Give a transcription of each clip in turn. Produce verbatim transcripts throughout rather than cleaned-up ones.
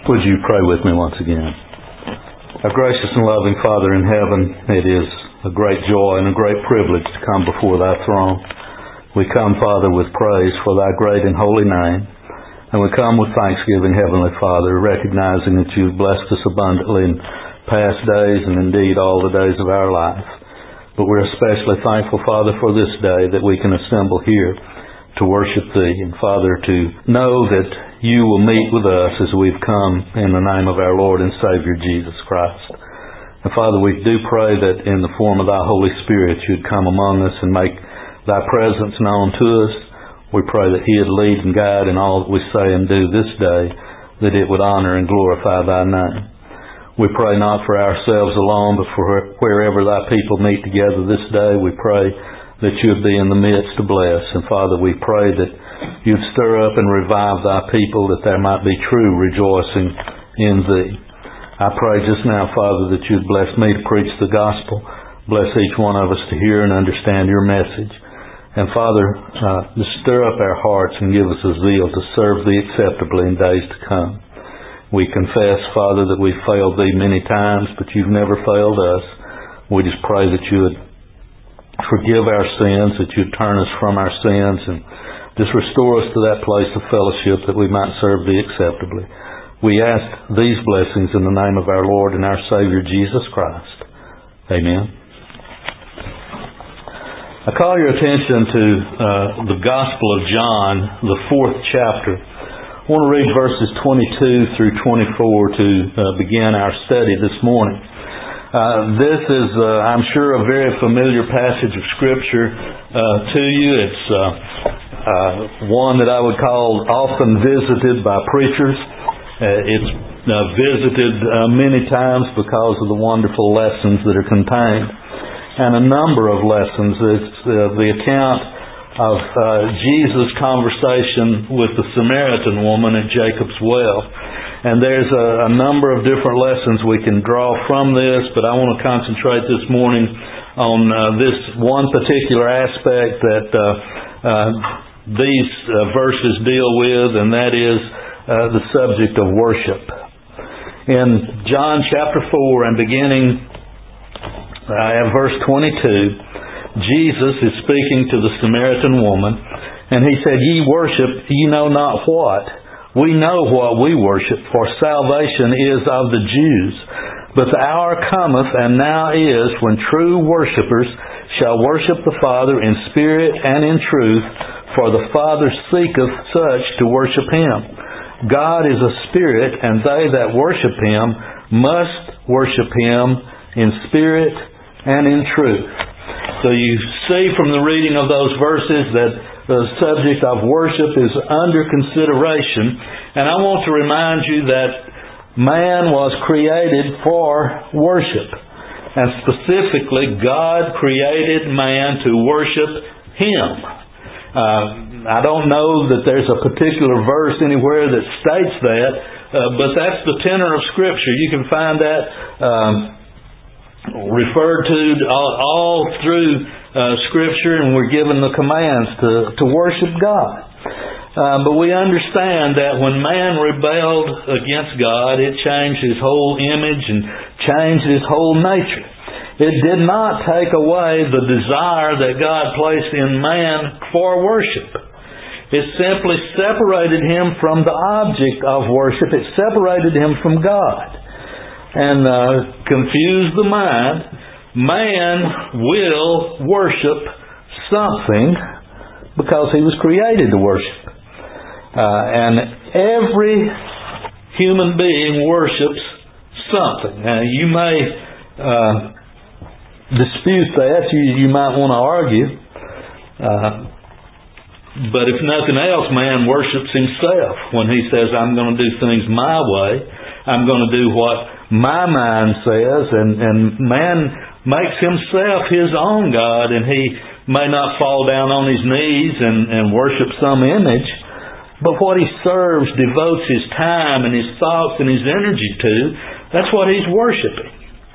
Would you pray with me once again? Our gracious and loving Father in heaven, it is a great joy and a great privilege to come before Thy throne. We come, Father, with praise for Thy great and holy name. And we come with thanksgiving, Heavenly Father, recognizing that You've blessed us abundantly in past days and indeed all the days of our life. But we're especially thankful, Father, for this day that we can assemble here to worship Thee. And Father, to know that You will meet with us as we've come in the name of our Lord and Savior Jesus Christ. And Father, we do pray that in the form of Thy Holy Spirit You'd come among us and make Thy presence known to us. We pray that He'd lead and guide in all that we say and do this day, that it would honor and glorify Thy name. We pray not for ourselves alone, but for wherever Thy people meet together this day. We pray that You'd be in the midst to bless. And Father, we pray that You'd stir up and revive Thy people, that there might be true rejoicing in Thee. I pray just now, Father, that You'd bless me to preach the gospel. Bless each one of us to hear and understand Your message. And Father, uh, just stir up our hearts and give us a zeal to serve Thee acceptably in days to come. We confess, Father, that we've failed Thee many times, but You've never failed us. We just pray that You would forgive our sins, that You'd turn us from our sins and just restore us to that place of fellowship that we might serve Thee acceptably. We ask these blessings in the name of our Lord and our Savior Jesus Christ. Amen. I call your attention to uh, the Gospel of John, the fourth chapter. I want to read verses twenty-two through twenty-four to uh, begin our study this morning. Uh, this is, uh, I'm sure, a very familiar passage of Scripture uh, to you. It's uh, uh, one that I would call often visited by preachers. Uh, it's uh, visited uh, many times because of the wonderful lessons that are contained. And a number of lessons. It's uh, the account of uh, Jesus' conversation with the Samaritan woman at Jacob's well. And there's a, a number of different lessons we can draw from this, but I want to concentrate this morning on uh, this one particular aspect that uh, uh, these uh, verses deal with, and that is uh, the subject of worship. In John chapter four and beginning uh, at verse twenty-two, Jesus is speaking to the Samaritan woman, and He said, "Ye worship, ye know not what. We know what we worship, for salvation is of the Jews. But the hour cometh, and now is, when true worshippers shall worship the Father in spirit and in truth, for the Father seeketh such to worship Him. God is a spirit, and they that worship Him must worship Him in spirit and in truth." So you see from the reading of those verses that the subject of worship is under consideration. And I want to remind you that man was created for worship. And specifically, God created man to worship Him. Uh, I don't know that there's a particular verse anywhere that states that, uh, but that's the tenor of Scripture. You can find that um, referred to all, all through uh, Scripture, and we're given the commands to, to worship God. Uh, but we understand that when man rebelled against God, it changed his whole image and changed his whole nature. It did not take away the desire that God placed in man for worship. It simply separated him from the object of worship. It separated him from God. And uh, confused the mind. Man will worship something because he was created to worship. Uh, and every human being worships something. Now, you may uh, dispute that. You, you might want to argue. Uh, but if nothing else, man worships himself when he says, "I'm going to do things my way. I'm going to do what my mind says," and, and man makes himself his own God, and he may not fall down on his knees and, and worship some image, but what he serves, devotes his time and his thoughts and his energy to, that's what he's worshiping.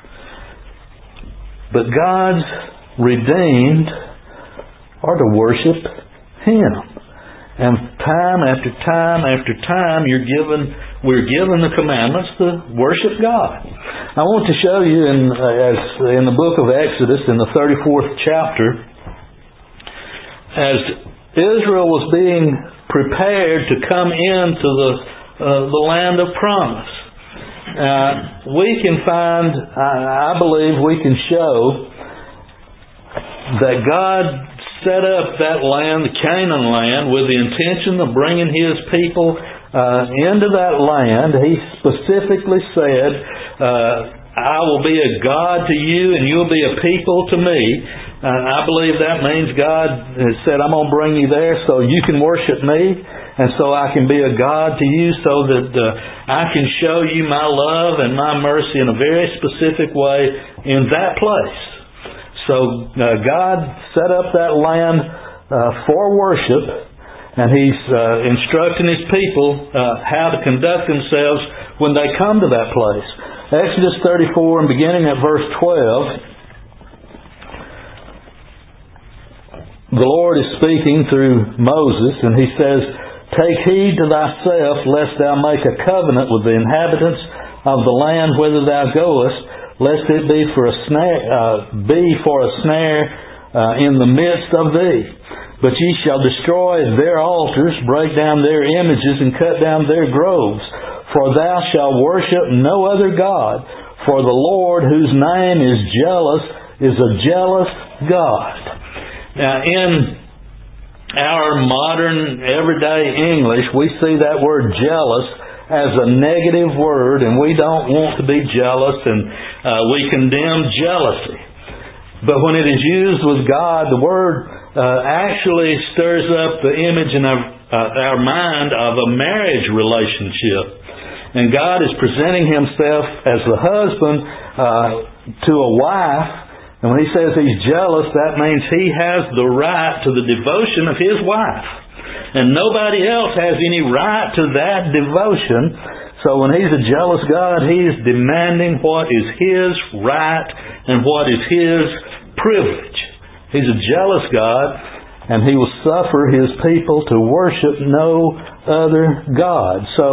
But God's redeemed are to worship Him. And time after time after time, you're given, we're given the commandments to worship God. I want to show you in, uh, as in the book of Exodus, in the thirty-fourth chapter, as Israel was being prepared to come into the uh, the land of promise. Uh, we can find, I, I believe, we can show that God set up that land, the Canaan land, with the intention of bringing His people uh, into that land. He specifically said, uh, I will be a God to you and you'll be a people to me. Uh, I believe that means God has said, I'm going to bring you there so you can worship me and so I can be a God to you, so that uh, I can show you my love and my mercy in a very specific way in that place. So uh, God set up that land uh, for worship, and He's uh, instructing His people uh, how to conduct themselves when they come to that place. Exodus thirty-four, and beginning at verse twelve, the Lord is speaking through Moses, and He says, Take heed to thyself, lest thou make a covenant with the inhabitants of the land whither thou goest, lest it be for a snare, uh, be for a snare uh, in the midst of thee. But ye shall destroy their altars, break down their images, and cut down their groves. For thou shalt worship no other God. For the Lord, whose name is jealous, is a jealous God. Now, in our modern, everyday English, we see that word jealous as a negative word, and we don't want to be jealous, and uh, we condemn jealousy. But when it is used with God, the word uh, actually stirs up the image in our, uh, our mind of a marriage relationship. And God is presenting Himself as the husband uh, to a wife. And when He says He's jealous, that means He has the right to the devotion of His wife. And nobody else has any right to that devotion. So when He's a jealous God, He is demanding what is His right and what is His privilege. He's a jealous God, and He will suffer His people to worship no other God. So,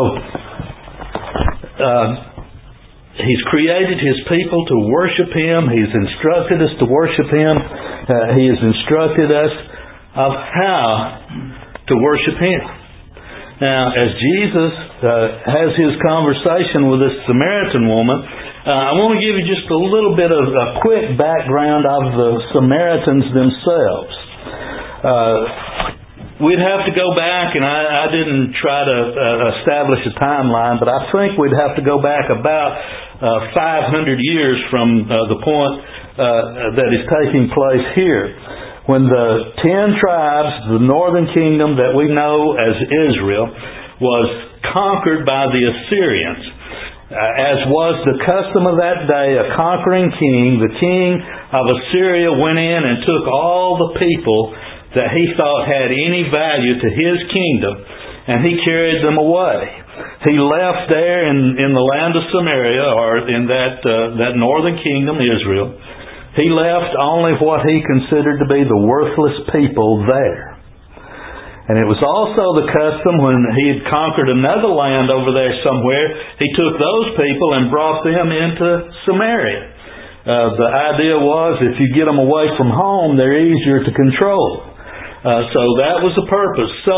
uh, He's created His people to worship Him. He's instructed us to worship Him. Uh, he has instructed us of how to worship Him. Now, as Jesus uh, has His conversation with this Samaritan woman, uh, I want to give you just a little bit of a quick background of the Samaritans themselves. Uh, we'd have to go back, and I, I didn't try to uh, establish a timeline, but I think we'd have to go back about uh, five hundred years from uh, the point uh, that is taking place here. When the ten tribes, the northern kingdom that we know as Israel, was conquered by the Assyrians. Uh, as was the custom of that day, a conquering king, the king of Assyria, went in and took all the people that he thought had any value to his kingdom, and he carried them away. He left there in, in the land of Samaria, or in that uh, that northern kingdom, Israel. He left only what he considered to be the worthless people there. And it was also the custom when he had conquered another land over there somewhere, he took those people and brought them into Samaria. Uh, the idea was if you get them away from home, they're easier to control. Uh, so that was the purpose. So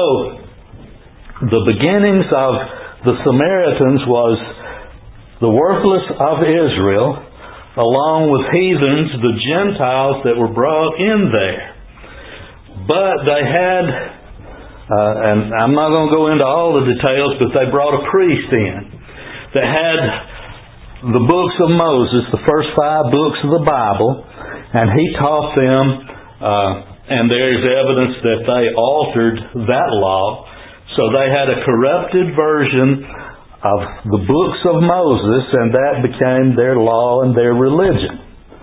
the beginnings of the Samaritans was the worthless of Israel, along with heathens, the Gentiles that were brought in there. But they had, uh, and I'm not going to go into all the details, but they brought a priest in that had the books of Moses, the first five books of the Bible, and he taught them, uh, and there is evidence that they altered that law. So they had a corrupted version of the books of Moses, and that became their law and their religion.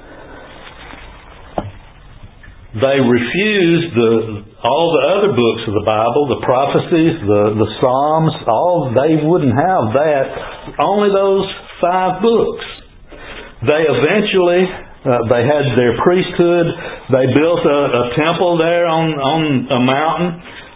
They refused the, all the other books of the Bible, the prophecies, the, the Psalms, all, they wouldn't have that. Only those five books. They eventually, uh, they had their priesthood. They built a, a temple there on, on a mountain.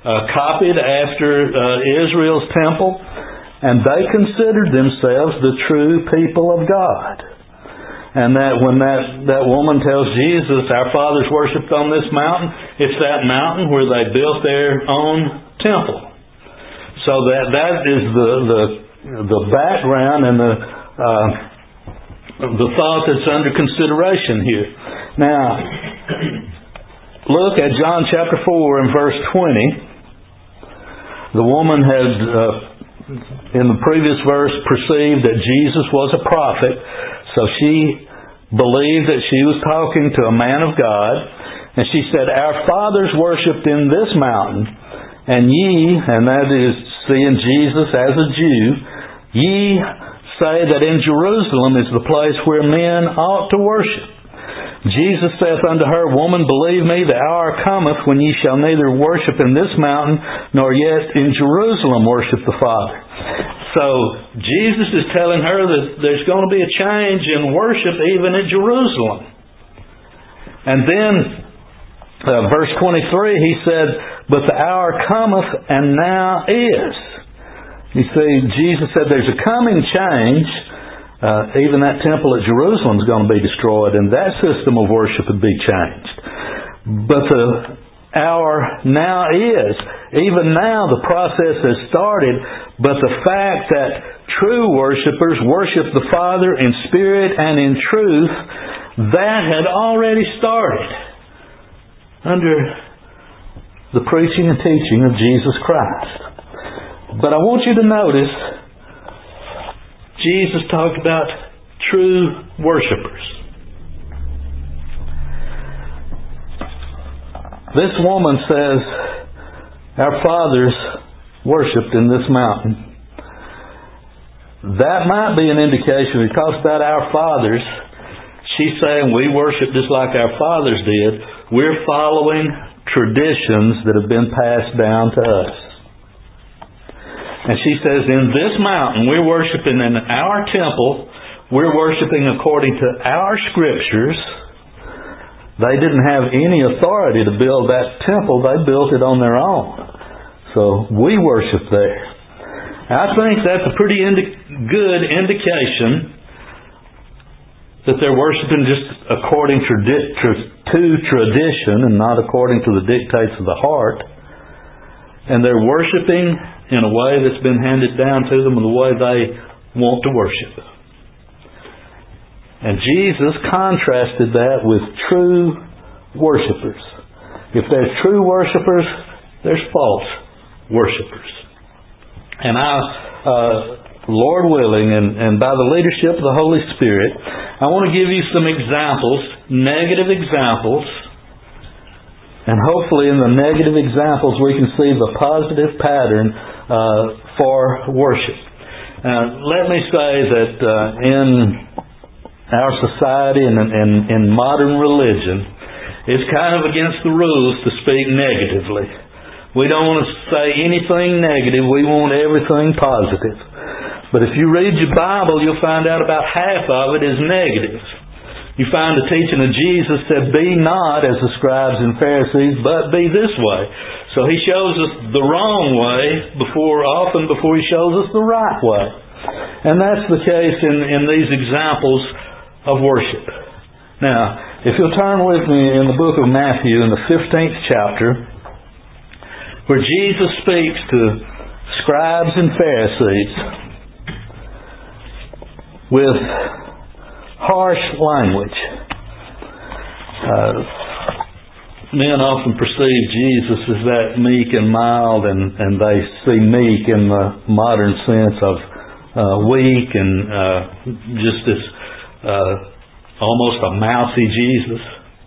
uh, copied after uh, Israel's temple, and they considered themselves the true people of God. And that when that, that woman tells Jesus, our fathers worshipped on this mountain, it's that mountain where they built their own temple. So that that is the the, the background and the uh, the thought that's under consideration here. Now, look at John chapter four and verse twenty. The woman had, uh, in the previous verse, perceived that Jesus was a prophet, so she believed that she was talking to a man of God, and she said, "Our fathers worshipped in this mountain, and ye," and that is seeing Jesus as a Jew, "ye say that in Jerusalem is the place where men ought to worship. Jesus saith unto her, Woman, believe me, the hour cometh when ye shall neither worship in this mountain, nor yet in Jerusalem worship the Father." So, Jesus is telling her that there's going to be a change in worship even in Jerusalem. And then, uh, verse twenty-three, he said, "But the hour cometh, and now is." You see, Jesus said there's a coming change. Uh, even that temple at Jerusalem is going to be destroyed, and that system of worship would be changed. But the hour now is. Even now the process has started, but the fact that true worshipers worship the Father in spirit and in truth, that had already started under the preaching and teaching of Jesus Christ. But I want you to notice, Jesus talked about true worshipers. This woman says, "Our fathers worshipped in this mountain." That might be an indication. When he talks about our fathers, she's saying we worship just like our fathers did. We're following traditions that have been passed down to us. And she says, in this mountain, we're worshiping in our temple. We're worshiping according to our scriptures. They didn't have any authority to build that temple. They built it on their own. So we worship there. I think that's a pretty indi- good indication that they're worshiping just according to, to tradition and not according to the dictates of the heart. And they're worshiping in a way that's been handed down to them, in the way they want to worship. And Jesus contrasted that with true worshipers. If there's true worshipers, there's false worshipers. And I, uh, Lord willing, and, and by the leadership of the Holy Spirit, I want to give you some examples, negative examples. And hopefully in the negative examples we can see the positive pattern uh, for worship. Uh, let me say that uh, in our society and in, in modern religion, it's kind of against the rules to speak negatively. We don't want to say anything negative. We want everything positive. But if you read your Bible, you'll find out about half of it is negative. You find the teaching of Jesus said, "Be not as the scribes and Pharisees, but be this way." So He shows us the wrong way before, often before He shows us the right way. And that's the case in, in these examples of worship. Now, if you'll turn with me in the book of Matthew in the fifteenth chapter, where Jesus speaks to scribes and Pharisees with harsh language. Uh, men often perceive Jesus as that meek and mild, and, and they see meek in the modern sense of uh, weak and uh, just this uh, almost a mousy Jesus.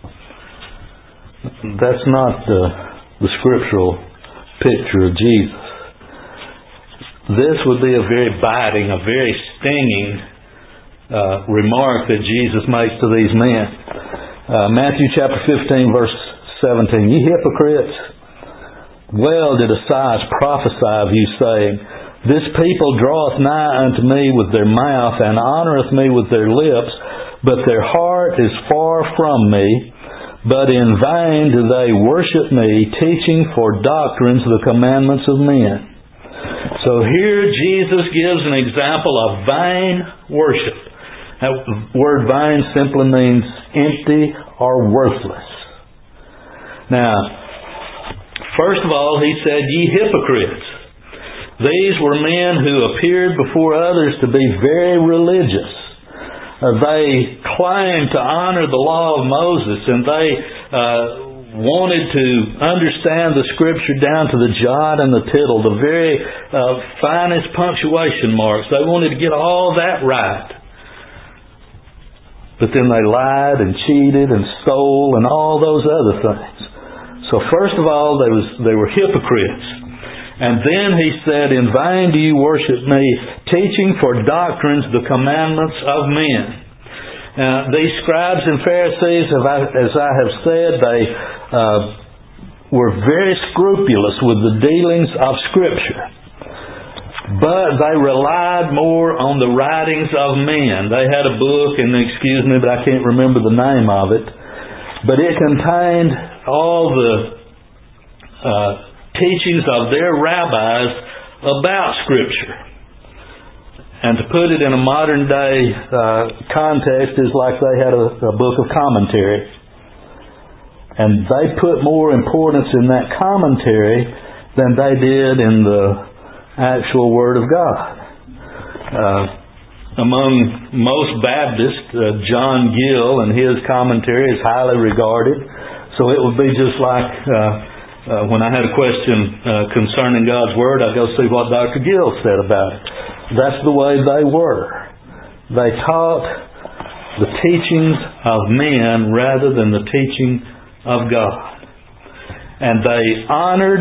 That's not the, the scriptural picture of Jesus. This would be a very biting, a very stinging Uh, remark that Jesus makes to these men. Uh, Matthew chapter fifteen verse seventeen. "Ye hypocrites, well did Esaias prophesy of you, saying, This people draweth nigh unto me with their mouth, and honoureth me with their lips, but their heart is far from me. but in vain do they worship me, teaching for doctrines the commandments of men. So here Jesus gives an example of vain worship. That word vain simply means empty or worthless. Now, first of all, he said, "Ye hypocrites." These were men who appeared before others to be very religious. Uh, they claimed to honor the law of Moses, and they uh, wanted to understand the Scripture down to the jot and the tittle, the very uh, finest punctuation marks. They wanted to get all that right. But then they lied and cheated and stole and all those other things. So first of all, they was they were hypocrites. And then he said, "In vain do you worship me, teaching for doctrines the commandments of men." Now, these scribes and Pharisees, as I have said, they uh, were very scrupulous with the dealings of Scripture. But they relied more on the writings of men. They had a book, and excuse me, but I can't remember the name of it. But it contained all the uh, teachings of their rabbis about Scripture. And to put it in a modern day uh, context is like they had a, a book of commentary. And they put more importance in that commentary than they did in the actual Word of God. Uh, among most Baptists, uh, John Gill and his commentary is highly regarded. So it would be just like uh, uh, when I had a question uh, concerning God's Word, I'd go see what Doctor Gill said about it. That's the way they were. They taught the teachings of men rather than the teaching of God. And they honored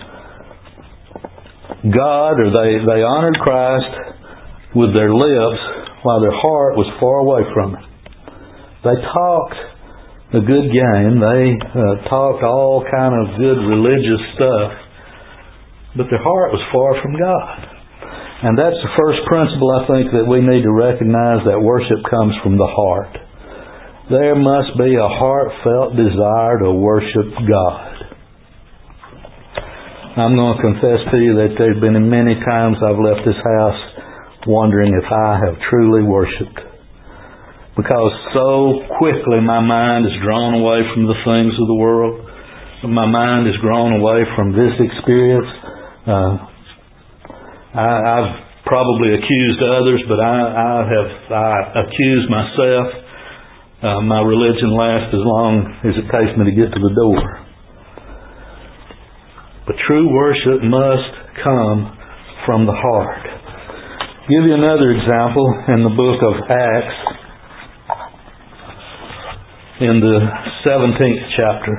God, or they, they honored Christ with their lips while their heart was far away from Him. They talked a good game. They uh, talked all kind of good religious stuff, but their heart was far from God. And that's the first principle I think that we need to recognize, that worship comes from the heart. There must be a heartfelt desire to worship God. I'm going to confess to you that there have been many times I've left this house wondering if I have truly worshipped. Because so quickly my mind is drawn away from the things of the world. My mind is drawn away from this experience. Uh, I, I've probably accused others, but I, I have I accused myself. Uh, my religion lasts as long as it takes me to get to the door. But true worship must come from the heart. I'll give you another example in the book of Acts, in the seventeenth chapter.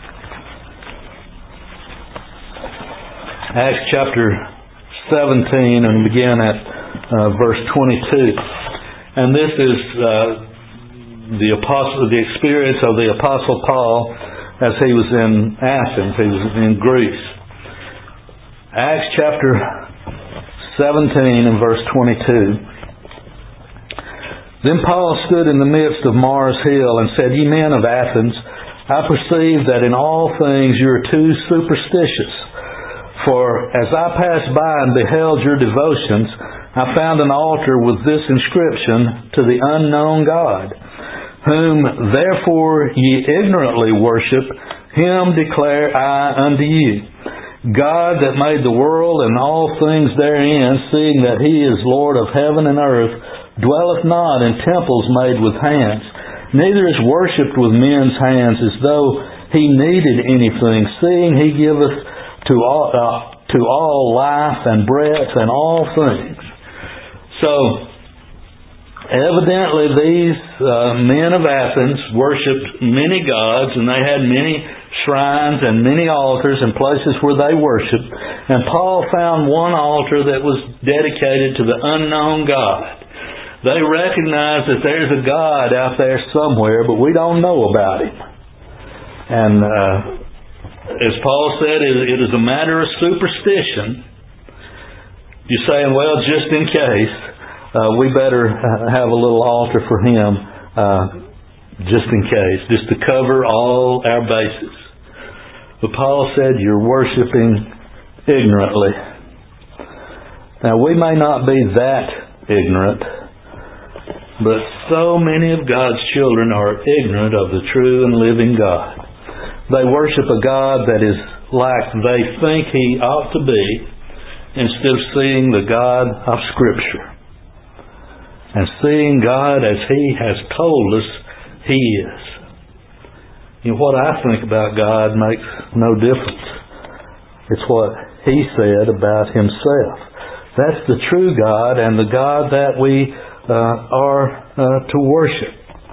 Acts chapter seventeen, and begin at uh, verse twenty-two. And this is uh, the apostle, the experience of the Apostle Paul as he was in Athens. He was in Greece. Acts chapter seventeen and verse twenty-two. Then Paul stood in the midst of Mars Hill and said, "Ye men of Athens, I perceive that in all things you are too superstitious. For as I passed by and beheld your devotions, I found an altar with this inscription, To the unknown God, whom therefore ye ignorantly worship, Him declare I unto you. God that made the world and all things therein, seeing that He is Lord of heaven and earth, dwelleth not in temples made with hands, neither is worshipped with men's hands as though He needed anything, seeing He giveth to all, uh, to all life and breath and all things." So, evidently these uh, men of Athens worshipped many gods, and they had many shrines and many altars and places where they worshipped. And Paul found one altar that was dedicated to the unknown God. They recognize that there's a God out there somewhere, but we don't know about Him. And uh, as Paul said, it is a matter of superstition. You're saying, well, just in case, uh, we better have a little altar for Him. Uh, just in case, just to cover all our bases. But Paul said you're worshiping ignorantly. Now, we may not be that ignorant, but so many of God's children are ignorant of the true and living God. They worship a God that is like they think He ought to be, instead of seeing the God of Scripture and seeing God as He has told us He is. You know, what I think about God makes no difference. It's what He said about Himself. That's the true God and the God that we uh, are uh, to worship.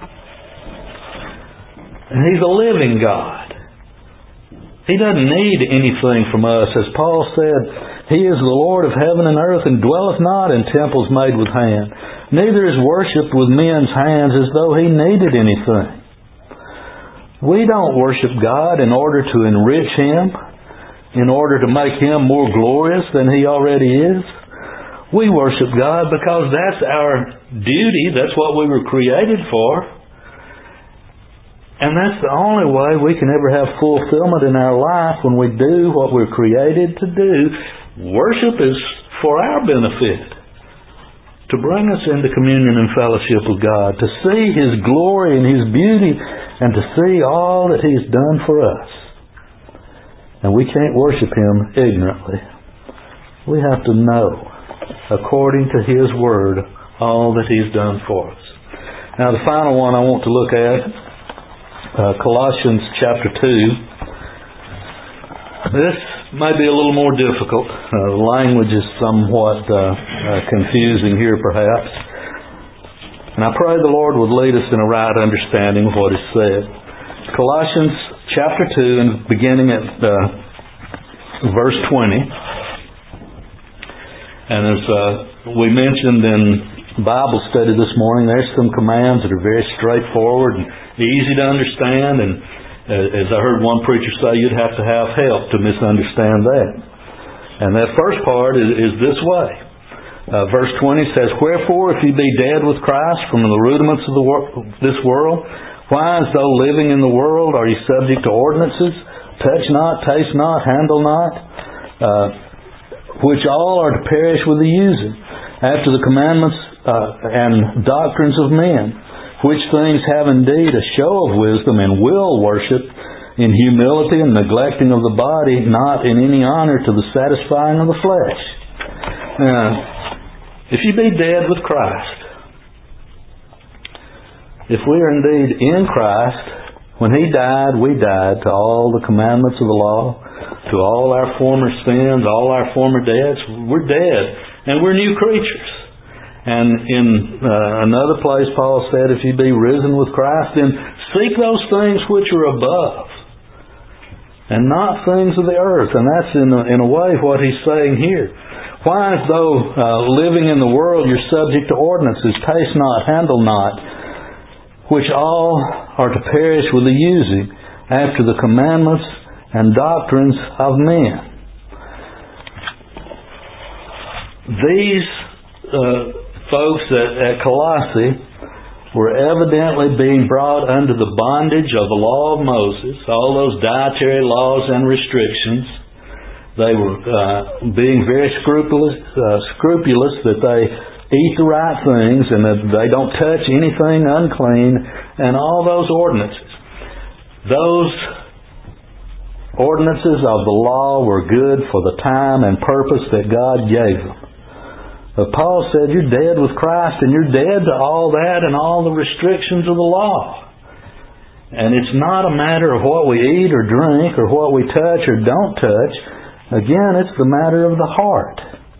And He's a living God. He doesn't need anything from us. As Paul said, He is the Lord of heaven and earth and dwelleth not in temples made with hand. Neither is worshipped with men's hands as though He needed anything. We don't worship God in order to enrich Him, in order to make Him more glorious than He already is. We worship God because that's our duty. That's what we were created for. And that's the only way we can ever have fulfillment in our life, when we do what we're created to do. Worship is for our benefit, to bring us into communion and fellowship with God, to see His glory and His beauty, and to see all that He's done for us. And we can't worship Him ignorantly. We have to know, according to His Word, all that He's done for us. Now, the final one I want to look at, Uh, Colossians chapter two. This may be a little more difficult. Uh, the language is somewhat uh, uh, confusing here, perhaps. And I pray the Lord would lead us in a right understanding of what is said. Colossians chapter two, and beginning at uh, verse twenty. And as uh, we mentioned in Bible study this morning, there's some commands that are very straightforward and easy to understand, and uh, as I heard one preacher say, you'd have to have help to misunderstand that. And that first part is, is this way. Uh, verse twenty says, "Wherefore, if ye be dead with Christ from the rudiments of the wor- this world, why as though living in the world are ye subject to ordinances, touch not, taste not, handle not, uh, which all are to perish with the using, after the commandments uh, and doctrines of men, which things have indeed a show of wisdom, and will worship in humility and neglecting of the body, not in any honor to the satisfying of the flesh." Now, if you be dead with Christ, if we are indeed in Christ, when He died, we died to all the commandments of the law, to all our former sins, all our former deaths. We're dead, and we're new creatures. And in uh, another place, Paul said, if you be risen with Christ, then seek those things which are above, and not things of the earth. And that's in a, in a way what he's saying here. Why, as though uh, living in the world you're subject to ordinances, taste not, handle not, which all are to perish with the using, after the commandments and doctrines of men. These uh, folks at, at Colossae were evidently being brought under the bondage of the law of Moses, all those dietary laws and restrictions. They were uh, being very scrupulous, uh, scrupulous that they eat the right things and that they don't touch anything unclean, and all those ordinances. Those ordinances of the law were good for the time and purpose that God gave them. But Paul said you're dead with Christ, and you're dead to all that and all the restrictions of the law. And it's not a matter of what we eat or drink or what we touch or don't touch. Again, it's the matter of the heart.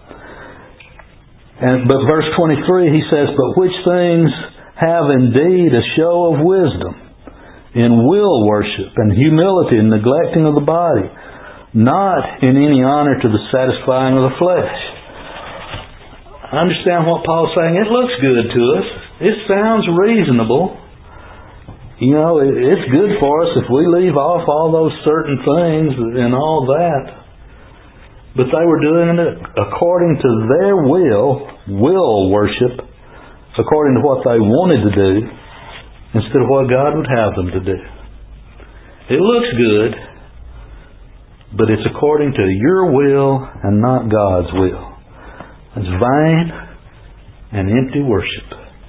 And but verse twenty-three, he says, "But which things have indeed a show of wisdom, in will worship and humility and neglecting of the body, not in any honor to the satisfying of the flesh." I understand what Paul's saying. It looks good to us. It sounds reasonable. You know, it's good for us if we leave off all those certain things and all that. But they were doing it according to their will, will worship, according to what they wanted to do, instead of what God would have them to do. It looks good, but it's according to your will and not God's will. It's vain and empty worship.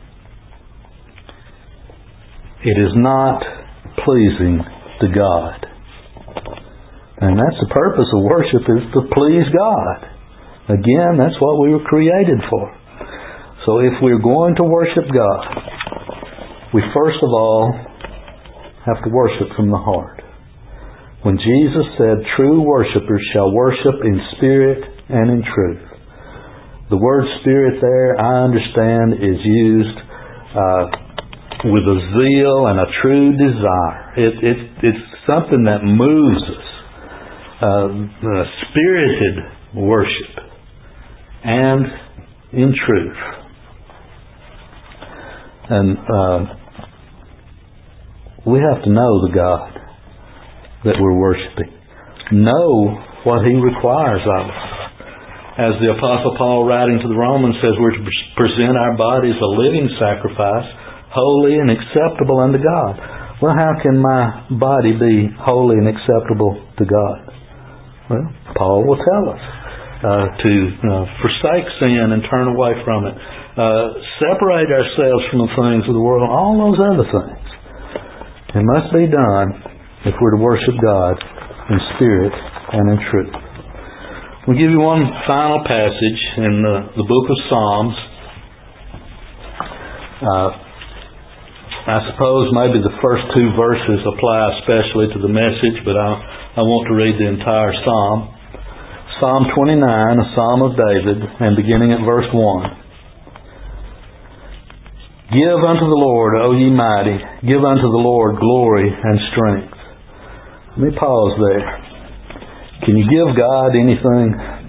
It is not pleasing to God. And that's the purpose of worship, is to please God. Again, that's what we were created for. So if we're going to worship God, we first of all have to worship from the heart. When Jesus said, true worshipers shall worship in spirit and in truth. The word spirit there, I understand, is used uh, with a zeal and a true desire. It, it, it's something that moves us. Uh, uh, spirited worship and in truth. And uh, we have to know the God that we're worshiping. Know what He requires of us. As the Apostle Paul, writing to the Romans, says, we're to present our bodies a living sacrifice, holy and acceptable unto God. Well, how can my body be holy and acceptable to God? Well, Paul will tell us uh, to uh, forsake sin and turn away from it. Uh, separate ourselves from the things of the world, all those other things. It must be done if we're to worship God in spirit and in truth. We'll give you one final passage in the, the book of Psalms. Uh, I suppose maybe the first two verses apply especially to the message, but I, I want to read the entire psalm. Psalm twenty-nine, a psalm of David, and beginning at verse one. Give unto the Lord, O ye mighty, give unto the Lord glory and strength. Let me pause there. Can you give God anything?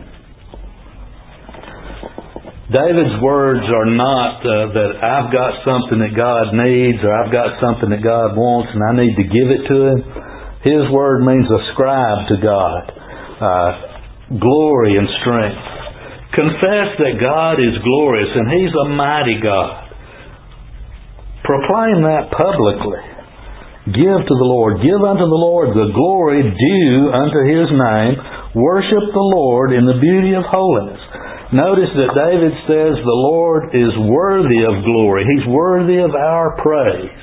David's words are not uh, that I've got something that God needs, or I've got something that God wants and I need to give it to Him. His word means ascribe to God uh, glory and strength. Confess that God is glorious and He's a mighty God. Proclaim that publicly. Give to the Lord. Give unto the Lord the glory due unto His name. Worship the Lord in the beauty of holiness. Notice that David says the Lord is worthy of glory. He's worthy of our praise.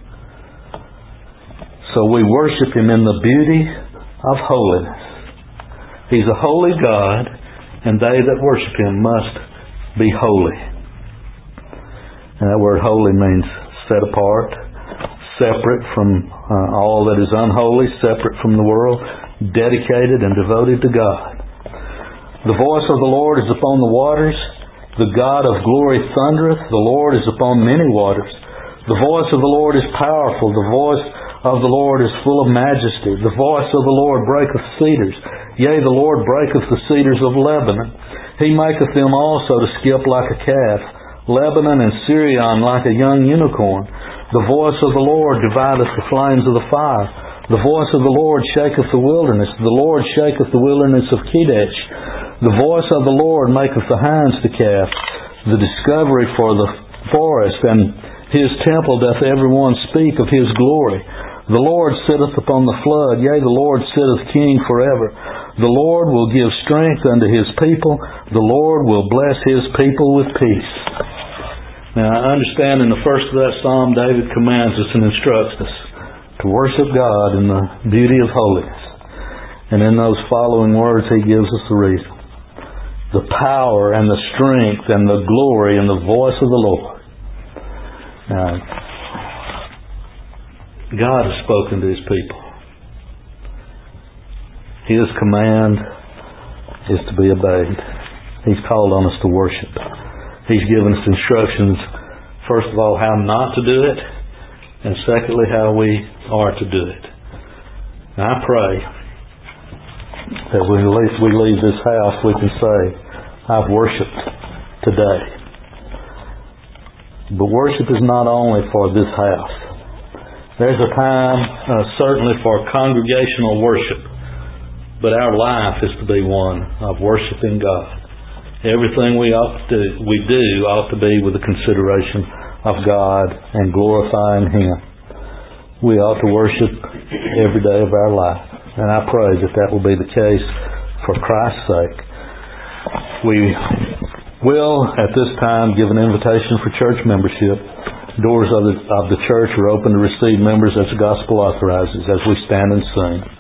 So we worship Him in the beauty of holiness. He's a holy God, and they that worship Him must be holy. And that word holy means set apart, separate from uh, all that is unholy, separate from the world, dedicated and devoted to God. The voice of the Lord is upon the waters. The God of glory thundereth. The Lord is upon many waters. The voice of the Lord is powerful. The voice of the Lord is full of majesty. The voice of the Lord breaketh cedars. Yea, the Lord breaketh the cedars of Lebanon. He maketh them also to skip like a calf. Lebanon and Syrian like a young unicorn. The voice of the Lord divideth the flames of the fire. The voice of the Lord shaketh the wilderness. The Lord shaketh the wilderness of Kadesh. The voice of the Lord maketh the hinds to calve. The discovery for the forest, and His temple doth every one speak of His glory. The Lord sitteth upon the flood. Yea, the Lord sitteth King forever. The Lord will give strength unto His people. The Lord will bless His people with peace. Now, I understand in the first of that psalm, David commands us and instructs us to worship God in the beauty of holiness. And in those following words, he gives us the reason. The power and the strength and the glory and the voice of the Lord. Now, God has spoken to His people. His command is to be obeyed. He's called on us to worship. He's given us instructions, first of all, how not to do it, and secondly, how we are to do it. Now, I pray that when we leave this house, we can say, I've worshipped today. But worship is not only for this house. There's a time, uh, certainly, for congregational worship, but our life is to be one of worshiping God. Everything we ought to, we do ought to be with the consideration of God and glorifying Him. We ought to worship every day of our life. And I pray that that will be the case for Christ's sake. We will, at this time, give an invitation for church membership. Doors of the, of the church are open to receive members as the gospel authorizes as we stand and sing.